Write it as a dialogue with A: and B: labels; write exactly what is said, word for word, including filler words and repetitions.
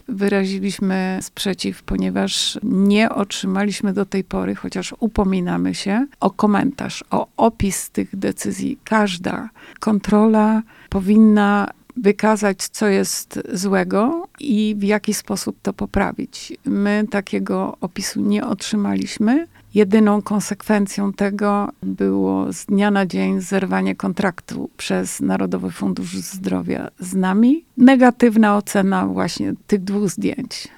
A: Wyraziliśmy sprzeciw, ponieważ nie otrzymaliśmy do tej pory, chociaż upominamy się, o komentarz, o opis tych decyzji. Każda kontrola powinna wykazać, co jest złego i w jaki sposób to poprawić. My takiego opisu nie otrzymaliśmy. Jedyną konsekwencją tego było z dnia na dzień zerwanie kontraktu przez Narodowy Fundusz Zdrowia z nami. Negatywna ocena właśnie tych dwóch zdjęć.